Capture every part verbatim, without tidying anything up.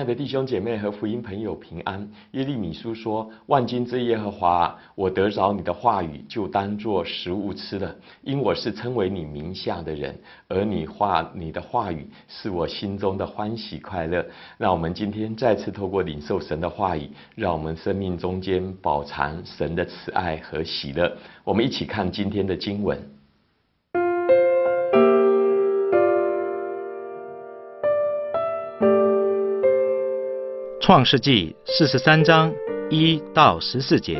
爱的弟兄姐妹和福音朋友平安。耶利米书说：万军之耶和华，我得着你的话语，就当作食物吃了，因我是称为你名下的人，而你话你的话语是我心中的欢喜快乐。让我们今天再次透过领受神的话语，让我们生命中间饱尝神的慈爱和喜乐。我们一起看今天的经文。 创世纪四十三章一到十四节。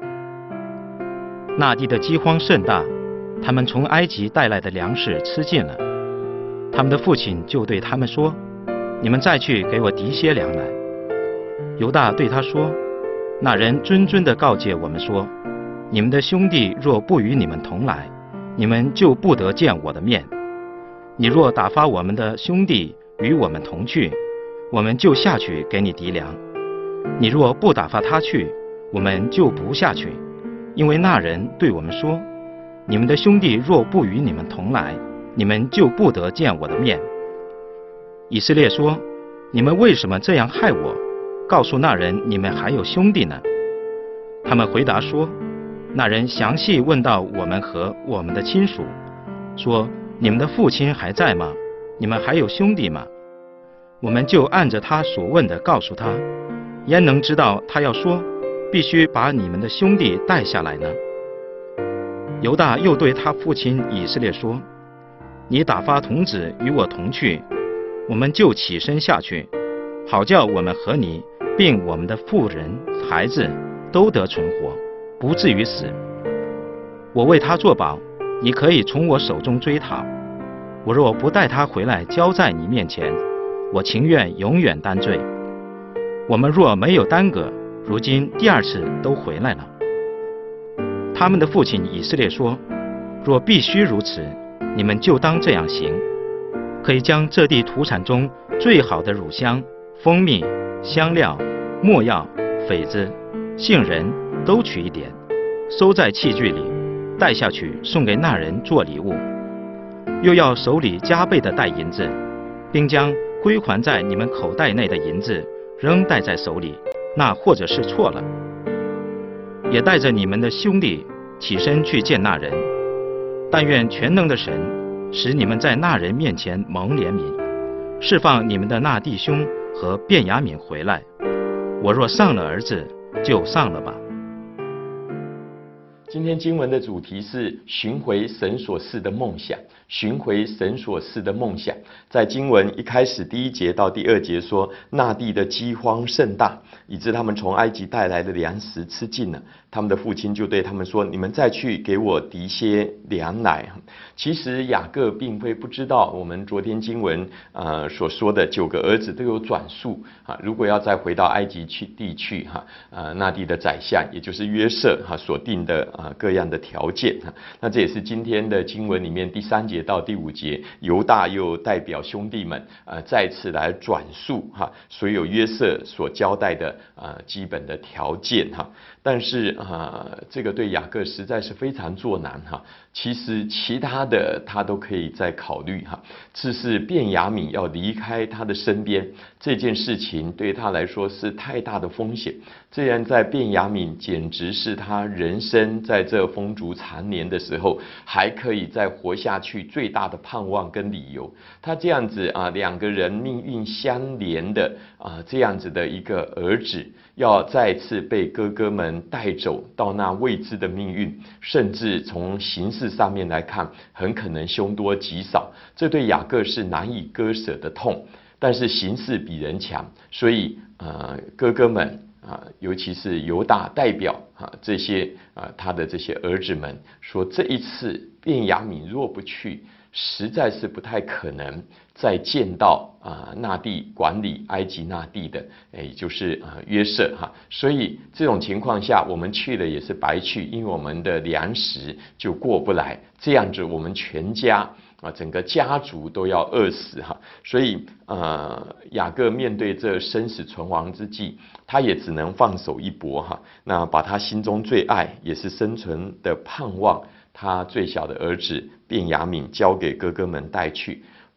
那地的饥荒甚大，他们从埃及带来的粮食吃尽了。他们的父亲就对他们说：你们再去给我提些粮来。犹大对他说：那人谆谆地告诫我们说，你们的兄弟若不与你们同来，你们就不得见我的面。你若打发我们的兄弟与我们同去，我们就下去给你籴粮。你若不打发他去，我们就不下去，因为那人对我们说，你们的兄弟若不与你们同来，你们就不得见我的面。以色列说：你们为什么这样害我？告诉那人你们还有兄弟呢？他们回答说：那人详细问到我们和我们的亲属，说：你们的父亲还在吗？你们还有兄弟吗？我们就按着他所问的告诉他，焉能知道他要说必须把你们的兄弟带下来呢？犹大又对他父亲以色列说：你打发童子与我同去，我们就起身下去，好叫我们和你并我们的妇人孩子都得存活，不至于死。我为他作保，你可以从我手中追讨。我若不带他回来交在你面前，我情愿永远担罪。我们若没有耽搁，如今第二次都回来了。他们的父亲以色列说：若必须如此，你们就当这样行，可以将这地土产中最好的乳香、蜂蜜、香料、没药、榧子、杏仁都取一点，收在器具里，带下去送给那人做礼物。又要手里加倍的带银子，并将归还在你们口袋内的银子仍带在手里，那或者是错了。也带着你们的兄弟起身去见那人。但愿全能的神使你们在那人面前蒙怜悯，释放你们的那弟兄和便雅悯回来。我若丧了儿子，就丧了吧。 今天经文的主题是寻回神所赐的梦想，寻回神所赐的梦想。在经文一开始第一节到第二节说，那地的饥荒甚大，以致他们从埃及带来的粮食吃尽了。他们的父亲就对他们说：你们再去给我提些粮来。其实雅各并非不知道我们昨天经文呃所说的九个儿子都有转述啊，如果要再回到埃及去地去哈，呃那地的宰相也就是约瑟哈所定的啊各样的条件哈，那这也是今天的经文里面第三节到第五节，犹大又代表兄弟们呃再次来转述哈所有约瑟所交代的呃基本的条件哈，但是啊、呃，这个对雅各实在是非常作难哈。其实其他的他都可以再考虑哈，只是便雅悯要离开他的身边这件事情对他来说是太大的风险。这样在便雅悯简直是他人生在这风烛残年的时候还可以再活下去最大的盼望跟理由。他这样子啊，两个人命运相连的啊这样子的一个儿子，要再次被哥哥们带走到那未知的命运，甚至从形式上面来看，很可能凶多吉少。这对雅各是难以割舍的痛，但是形势比人强，所以呃哥哥们啊，尤其是犹大代表啊这些啊他的这些儿子们说，这一次便雅悯若不去，实在是不太可能再见到啊那地管理埃及那地的，也就是啊约瑟哈，所以这种情况下，我们去了也是白去，因为我们的粮食就过不来，这样子我们全家啊整个家族都要饿死哈，所以呃雅各面对这生死存亡之际，他也只能放手一搏哈，那把他心中最爱也是生存的盼望，他最小的儿子便雅悯交给哥哥们带去。不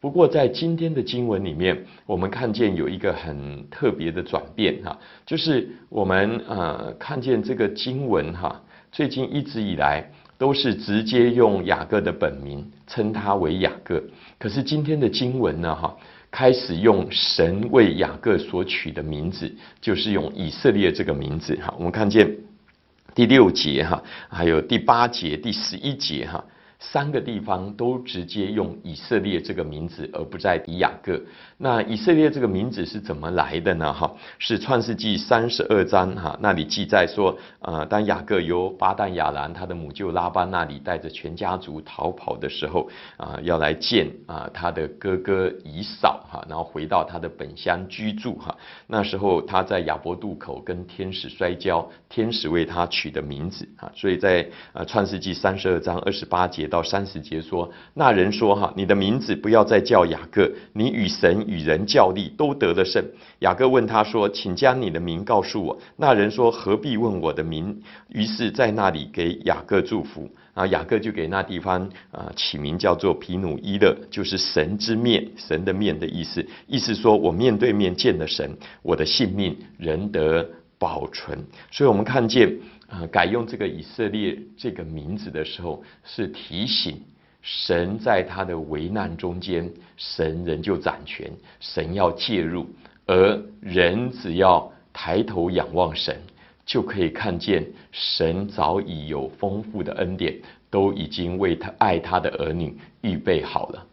不过在今天的经文里面，我们看见有一个很特别的转变哈，就是我们呃看见这个经文哈，最近一直以来都是直接用雅各的本名称他为雅各，可是今天的经文呢哈，开始用神为雅各所取的名字，就是用以色列这个名字哈。我们看见第六节哈，还有第八节、第十一节哈。三个地方都直接用以色列这个名字，而不再提雅各。那以色列这个名字是怎么来的呢？哈，是创世纪三十二章哈，那里记载说，呃，当雅各由巴旦亚兰他的母舅拉班那里带着全家族逃跑的时候，啊、呃，要来见啊、呃、他的哥哥以扫哈，然后回到他的本乡居住哈。那时候他在雅博渡口跟天使摔跤，天使为他取的名字啊，所以在呃创世纪三十二章二十八节到三十节说，那人说哈，你的名字不要再叫雅各，你与神与人较力都得了胜。雅各问他说，请将你的名告诉我。那人说，何必问我的名？于是在那里给雅各祝福。啊，雅各就给那地方啊起名叫做皮努伊勒，就是神之面，神的面的意思。意思说我面对面见了神，我的性命仍得保存。所以我们看见啊、呃，改用这个以色列这个名字的时候，是提醒神在他的危难中间，神仍旧掌权，神要介入，而人只要抬头仰望神，就可以看见神早已有丰富的恩典，都已经为他爱他的儿女预备好了。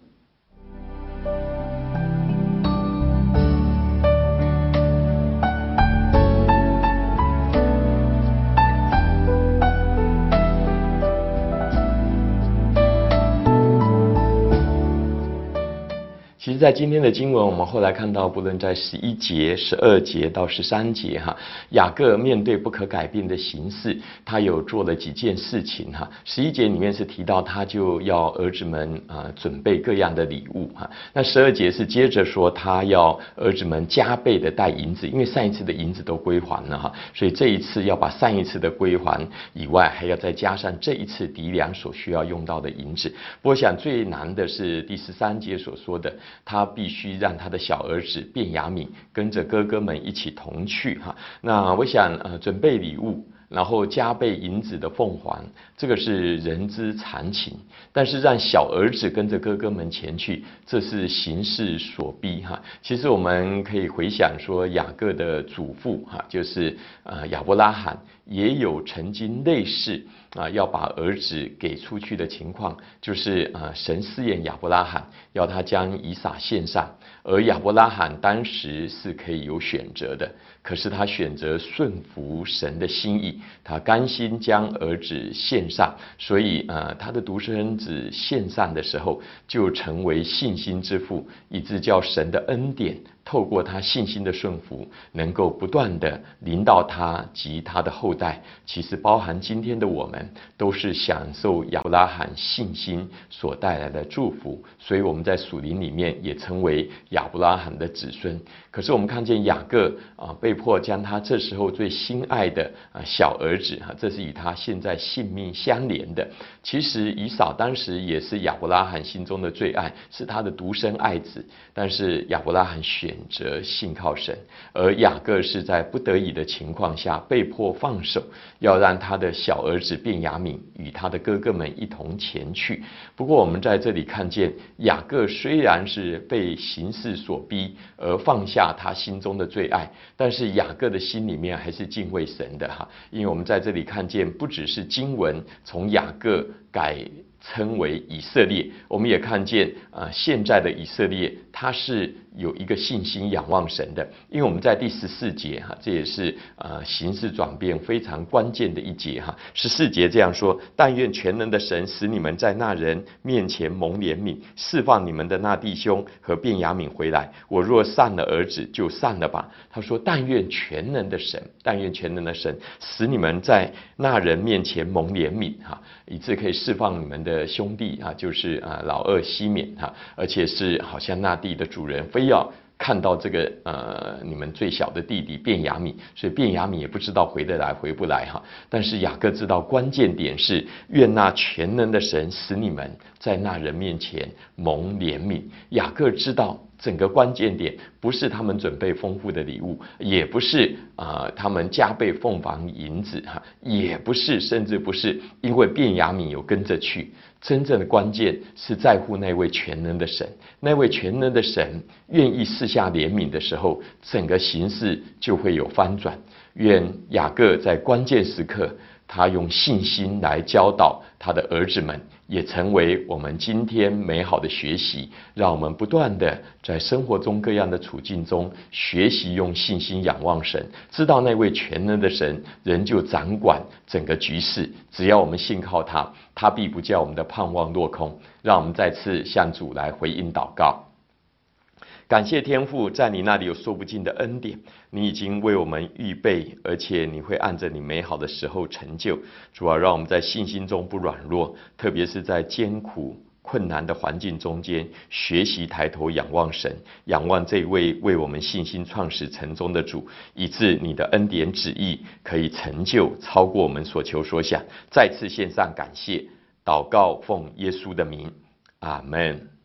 其实在今天的经文，我们后来看到，不论在十一节、十二节到十三节哈，雅各面对不可改变的形势，他有做了几件事情哈。十一节里面是提到他就要儿子们啊、呃、准备各样的礼物哈。那十二节是接着说他要儿子们加倍的带银子，因为上一次的银子都归还了哈，所以这一次要把上一次的归还以外，还要再加上这一次籴粮所需要用到的银子。不过我想最难的是第十三节所说的。他必须让他的小儿子便雅悯跟着哥哥们一起同去哈。那我想呃准备礼物，然后加倍银子的奉还，这个是人之常情。但是让小儿子跟着哥哥们前去，这是形势所逼哈。其实我们可以回想说，雅各的祖父哈，就是呃亚伯拉罕，也有曾经类似啊、呃、要把儿子给出去的情况，就是啊、呃、神试验亚伯拉罕，要他将以撒献上，而亚伯拉罕当时是可以有选择的，可是他选择顺服神的心意，他甘心将儿子献上，所以呃他的独生子献上的时候，就成为信心之父，以致叫神的恩典透过他信心的顺服，能够不断的临到他及他的后代。其实包含今天的我们，都是享受亚伯拉罕信心所带来的祝福，所以我们在属灵里面也称为亚伯拉罕的子孙。可是我们看见雅各啊、呃，被迫将他这时候最心爱的啊、呃、小儿子哈、啊，这是与他现在性命相连的。其实以扫当时也是亚伯拉罕心中的最爱，是他的独生爱子，但是亚伯拉罕选择信靠神，而雅各是在不得已的情况下被迫放手，要让他的小儿子便雅悯与他的哥哥们一同前去。不过我们在这里看见，雅各虽然是被形势所逼而放下他心中的最爱，但是雅各的心里面还是敬畏神的哈。因为我们在这里看见，不只是经文从雅各改称为以色列，我们也看见啊、呃，现在的以色列他是有一个信心仰望神的。因为我们在第十四节哈，这也是呃形势转变非常关键的一节哈。十四节这样说：但愿全能的神使你们在那人面前蒙怜悯，释放你们的那弟兄和便雅悯回来。我若散了儿子，就散了吧。他说：但愿全能的神，但愿全能的神使你们在那人面前蒙怜悯哈，以致可以释放你们的的兄弟啊，就是啊老二西缅哈，而且是好像那地的主人非要看到这个呃你们最小的弟弟便雅悯，所以便雅悯也不知道回得来回不来哈。但是雅各知道关键点是，愿那全能的神使你们在那人面前蒙怜悯。雅各知道整个关键点不是他们准备丰富的礼物，也不是啊、呃、他们加倍奉房银子哈，也不是，甚至不是因为便雅悯有跟着去。真正的关键是在乎那位全能的神，那位全能的神愿意赐下怜悯的时候，整个形势就会有翻转。愿雅各在关键时刻，他用信心来教导他的儿子们，也成为我们今天美好的学习，让我们不断的在生活中各样的处境中学习用信心仰望神，知道那位全能的神仍旧掌管整个局势，只要我们信靠他，他必不叫我们的盼望落空。让我们再次向主来回应祷告。感谢天父，在你那里有说不尽的恩典，你已经为我们预备，而且你会按着你美好的时候成就。主啊，让我们在信心中不软弱，特别是在艰苦困难的环境中间，学习抬头仰望神，仰望这位为我们信心创始成终的主，以致你的恩典旨意可以成就，超过我们所求所想。再次献上感谢，祷告奉耶稣的名，阿们。